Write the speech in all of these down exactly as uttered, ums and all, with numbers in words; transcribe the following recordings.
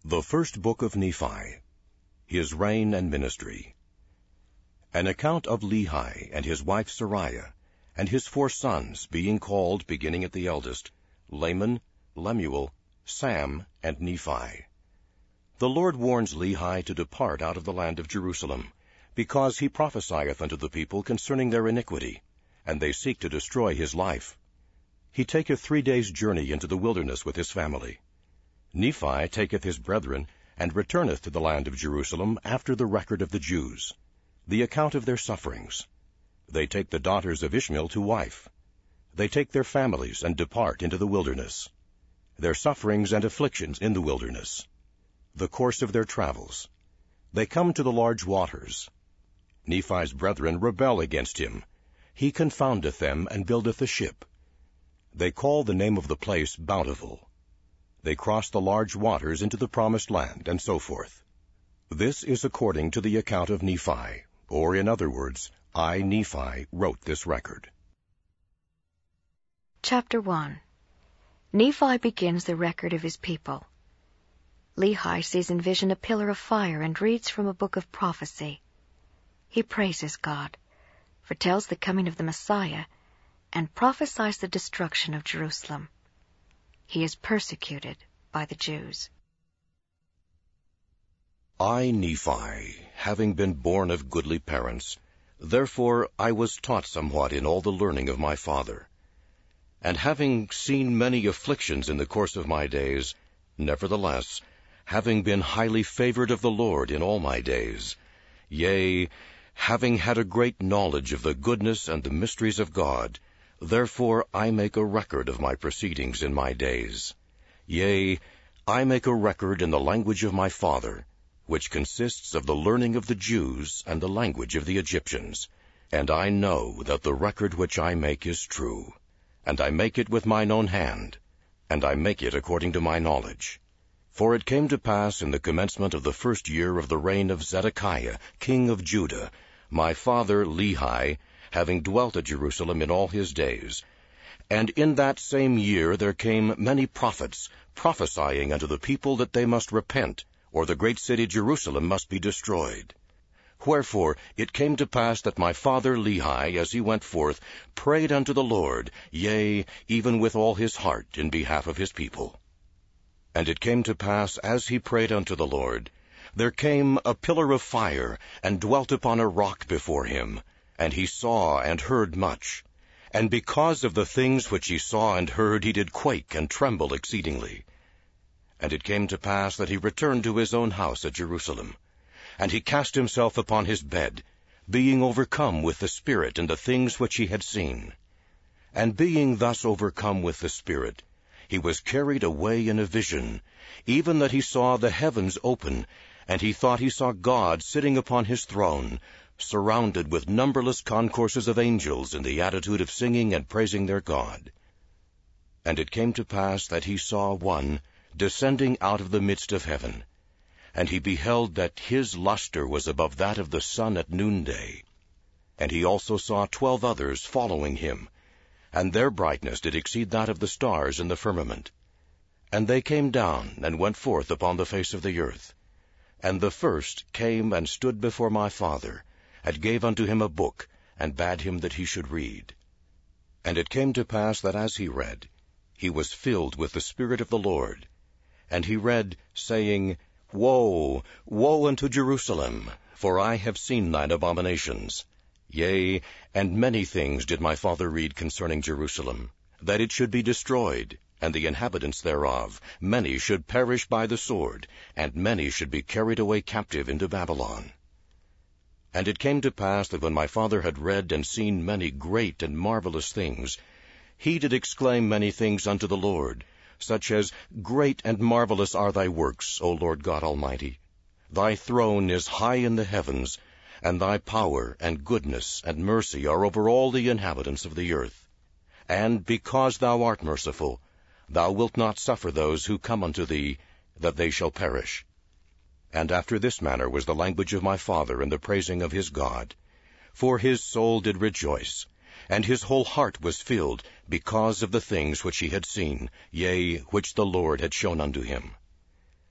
The first book of Nephi, his reign and ministry. An account of Lehi and his wife Sariah, and his four sons, being called, beginning at the eldest, Laman, Lemuel, Sam, and Nephi. The Lord warns Lehi to depart out of the land of Jerusalem, because he prophesieth unto the people concerning their iniquity, and they seek to destroy his life. He taketh three days' journey into the wilderness with his family. Nephi taketh his brethren, and returneth to the land of Jerusalem after the record of the Jews, the account of their sufferings. They take the daughters of Ishmael to wife. They take their families, and depart into the wilderness. Their sufferings and afflictions in the wilderness. The course of their travels. They come to the large waters. Nephi's brethren rebel against him. He confoundeth them, and buildeth a ship. They call the name of the place Bountiful. They cross the large waters into the promised land, and so forth. This is according to the account of Nephi, or in other words, I, Nephi, wrote this record. Chapter one. Nephi begins the record of his people. Lehi sees in vision a pillar of fire and reads from a book of prophecy. He praises God, foretells the coming of the Messiah, and prophesies the destruction of Jerusalem. He is persecuted by the Jews. I, Nephi, having been born of goodly parents, therefore I was taught somewhat in all the learning of my father. And having seen many afflictions in the course of my days, nevertheless, having been highly favored of the Lord in all my days, yea, having had a great knowledge of the goodness and the mysteries of God, therefore I make a record of my proceedings in my days. Yea, I make a record in the language of my father, which consists of the learning of the Jews and the language of the Egyptians. And I know that the record which I make is true. And I make it with mine own hand, and I make it according to my knowledge. For it came to pass in the commencement of the first year of the reign of Zedekiah, king of Judah, my father Lehi, having dwelt at Jerusalem in all his days. And in that same year there came many prophets, prophesying unto the people that they must repent, or the great city Jerusalem must be destroyed. Wherefore it came to pass that my father Lehi, as he went forth, prayed unto the Lord, yea, even with all his heart, in behalf of his people. And it came to pass, as he prayed unto the Lord, there came a pillar of fire, and dwelt upon a rock before him, and he saw and heard much. And because of the things which he saw and heard, he did quake and tremble exceedingly. And it came to pass that he returned to his own house at Jerusalem. And he cast himself upon his bed, being overcome with the Spirit and the things which he had seen. And being thus overcome with the Spirit, he was carried away in a vision, even that he saw the heavens open, and he thought he saw God sitting upon his throne, surrounded with numberless concourses of angels in the attitude of singing and praising their God. And it came to pass that he saw one descending out of the midst of heaven, and he beheld that his luster was above that of the sun at noonday. And he also saw twelve others following him, and their brightness did exceed that of the stars in the firmament. And they came down, and went forth upon the face of the earth. And the first came and stood before my father, and gave unto him a book, and bade him that he should read. And it came to pass that as he read, he was filled with the Spirit of the Lord. And he read, saying, Woe, woe unto Jerusalem, for I have seen thine abominations. Yea, and many things did my father read concerning Jerusalem, that it should be destroyed, and the inhabitants thereof, many should perish by the sword, and many should be carried away captive into Babylon. And it came to pass that when my father had read and seen many great and marvelous things, he did exclaim many things unto the Lord, such as, Great and marvelous are thy works, O Lord God Almighty. Thy throne is high in the heavens, and thy power and goodness and mercy are over all the inhabitants of the earth. And because thou art merciful, thou wilt not suffer those who come unto thee, that they shall perish. And after this manner was the language of my father in the praising of his God. For his soul did rejoice, and his whole heart was filled, because of the things which he had seen, yea, which the Lord had shown unto him.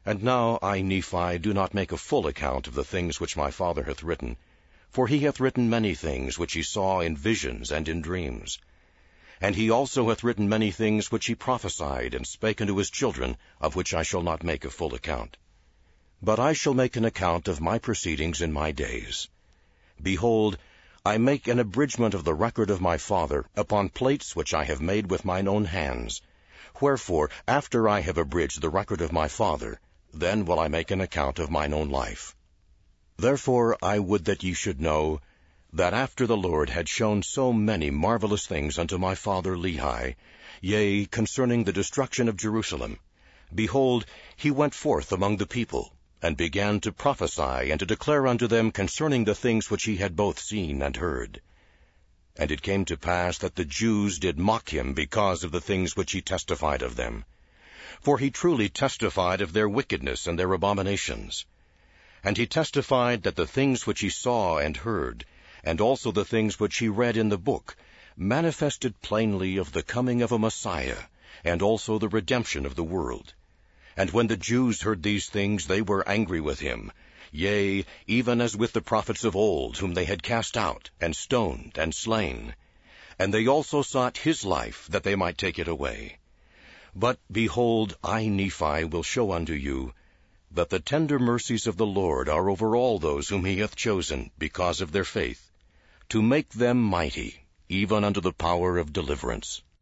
And now I, Nephi, do not make a full account of the things which my father hath written, for he hath written many things which he saw in visions and in dreams. And he also hath written many things which he prophesied and spake unto his children, of which I shall not make a full account. But I shall make an account of my proceedings in my days. Behold, I make an abridgment of the record of my father upon plates which I have made with mine own hands. Wherefore, after I have abridged the record of my father, then will I make an account of mine own life. Therefore I would that ye should know, that after the Lord had shown so many marvelous things unto my father Lehi, yea, concerning the destruction of Jerusalem, behold, he went forth among the people, and began to prophesy and to declare unto them concerning the things which he had both seen and heard. And it came to pass that the Jews did mock him because of the things which he testified of them. For he truly testified of their wickedness and their abominations. And he testified that the things which he saw and heard, and also the things which he read in the book, manifested plainly of the coming of a Messiah, and also the redemption of the world. And when the Jews heard these things, they were angry with him, yea, even as with the prophets of old, whom they had cast out, and stoned, and slain. And they also sought his life, that they might take it away. But, behold, I, Nephi, will show unto you, that the tender mercies of the Lord are over all those whom he hath chosen, because of their faith, to make them mighty, even unto the power of deliverance.